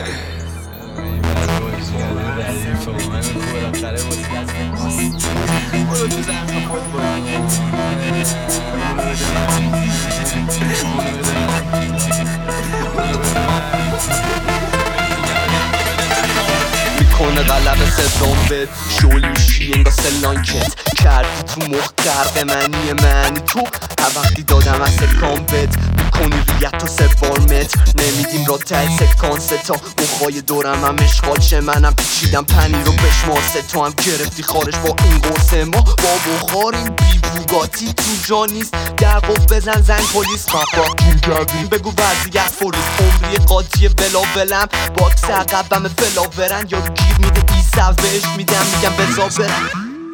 میکنه غلب صدام بد شولیشی انگا سلانکت کردی تو مخ غرق منی تو هر وقتی دادم از سکان بد میکنی ریت و 3 بار متر نمیدیم را ته سکانسه تا مخوای دورم هم اشغال شه منم پیچیدم پنیر رو بشماسه تو هم گرفتی خارش با این قرصه ما با بخاریم بی بوگاتی تو جا نیست در قف بزن زنگ پلیس خفا کردیم بگو وضعیت فوریس عمری قاطی بلاولم باکس عقبم فلاورن یارو گیر میده ایساز بهش میدم میگم بزا برم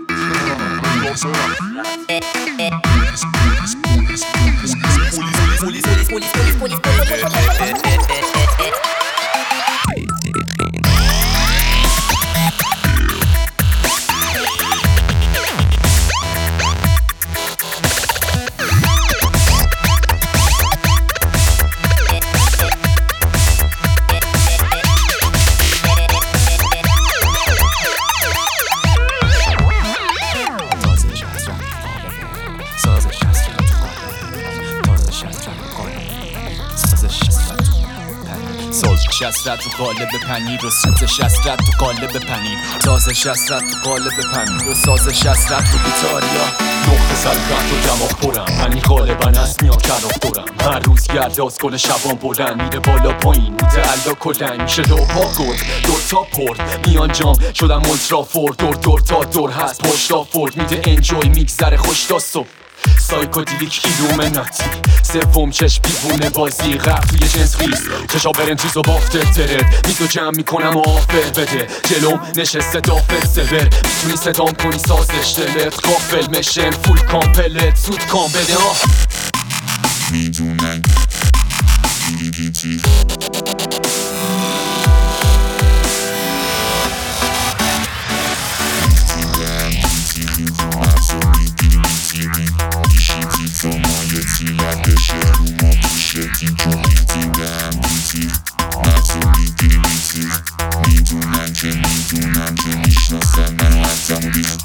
سازش حسرت تو قالب پنیر و سوزش حسرت تو قالب پنیر سازش حسرت تو قالب پنیر و سازش حسرت تو بیتاریا نقطه سلطنت و دماغ پرم منی غالبا اسمیا کناف دورم هر روز گرداز گل شبان بلند میره بالا پایین متعلا کلنگ میشه دو پا گرد دور تا پرد میان جام شدم اولترا فورد دور تا دور هست پشتا فورد میده انجوی میگذره خوش تا صبح سایکودیلیک ایلومناتی سوم چشم بیبونه بازی غرب توی جنس خیست چشا برن چیز و بافته ترد میزو جمع میکنم و آفر بده جلوم نشسته دافر سور میتونی صدام کنی سازش دلت قافل مشن فول کامپلت سود کام بده میدونن میدونم که میشناسن منو حتم و بیست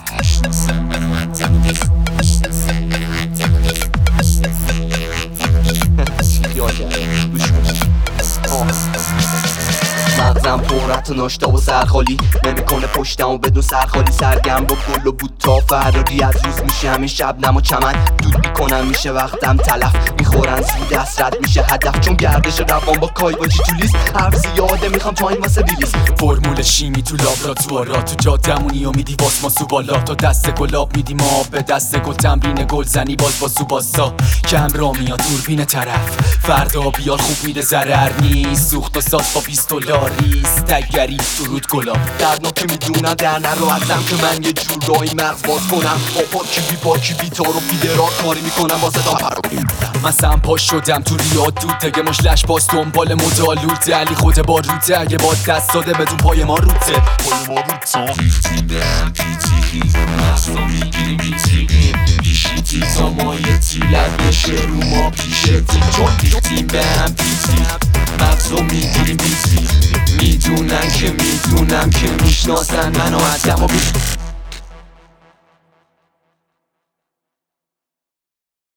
مغزم پرت و ناشتا و سرخالی نمیکنه پشتم و بدون سرخالی سرگم با گل و بوتا فراری از روز میشه همین شبنم و چمن دود میکنم میشه وقتم تلف میخورن زود حسرت میشه هدف چون گردش روان با کایواجی تو لیست حرف زیاده میخوام تایم واسه ریلیز فرمول شیمی تو لابراتوارا تو جادمونی و میدی واس ما سو بالا تا دست گلاب میدی ما به دست گل تمرین گل زنی باز با سو باسا کم را میاد دوربین طرف فردا بیاد خوب میده ضرر نیست سوخت و ساز با $20 تگری درود گلاب دردناکه میدونم در نرو ازم که من یه جور رای مغز باز کنم با پاکی بیتار و فیدرات کاری میکنم واسه من سمپا شدم تو ریاد دود دیگه مشلش باز دنبال مدالوده علی خود با روته اگه با دست داده بدون پای ما روته پیفتی به هم پیتی مغزو میگیری بیتیقی بیشیتی تا مایتی لد بشه رو ما پیشتی چون پیفتیم به هم پیتی مغزو میگیری بیتی میدونم که میشناسن منو حتم و